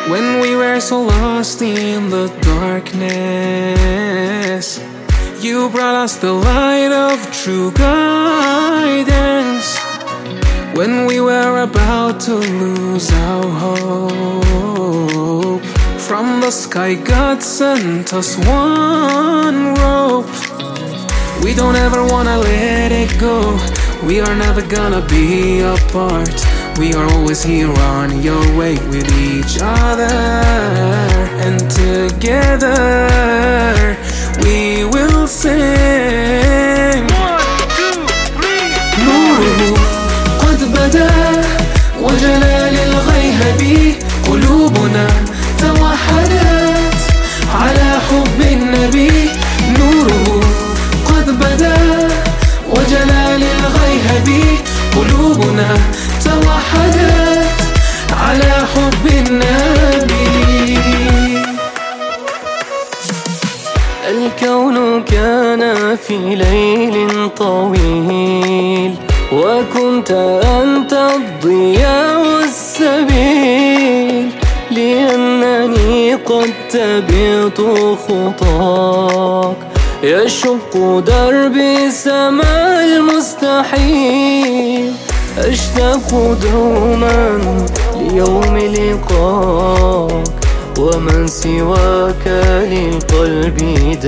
When we were so lost in the darkness, you brought us the light of true guidance. When we were about to lose our hope, from the sky God sent us one rope. We don't ever wanna let it go. We are never gonna be apart. We are always here on your way with each other, and together we will sing. 1, 2, 3 نوره قد بدا وجلال الغيهب قلوبنا توحدت على حب النبي. نوره قد بدا وجلال الغيهب قلوبنا توحدت على حب النبي. الكون كان في ليل طويل، وكنت أنت الضياء والسبيل، لأنني قد تبعت خطاك يشق دربي سماء المستحيل. أشتاق دوما ليوم لقاك، ومن سواك للقلب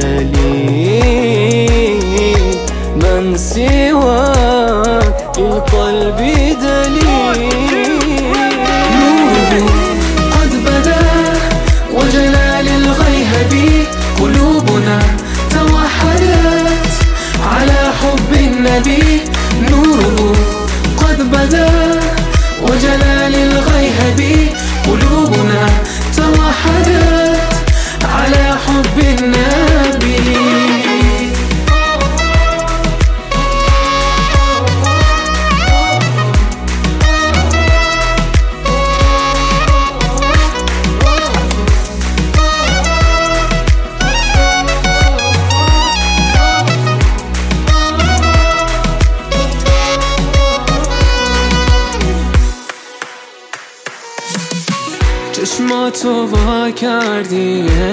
دليل. من سواك للقلب دليل. نوره قد بدا وجلال الغيهب قلوبنا توحدت على حب النبي. نوره قد بدا وجلال الغيهب قلوبنا توحدت على حب النبي. چشماتو وا کردی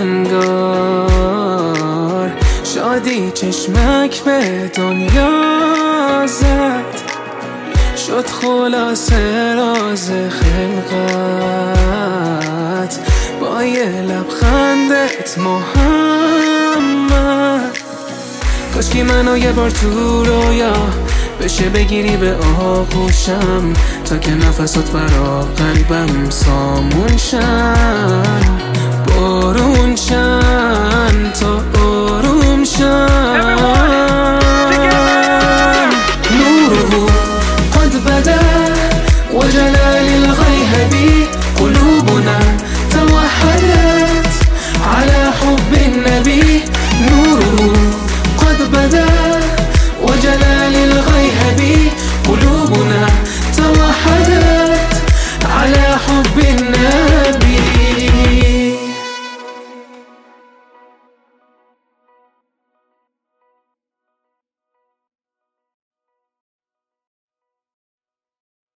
انگار، شادی چشمک به دنیا زد، شد خلاصه راز خلقت با یه لبخندت محمد. کاشکی منو یه بار تو رویا بشه بگیری به آغوشم، تا که نفسات برا قلبم سامون شن، بارون شن تا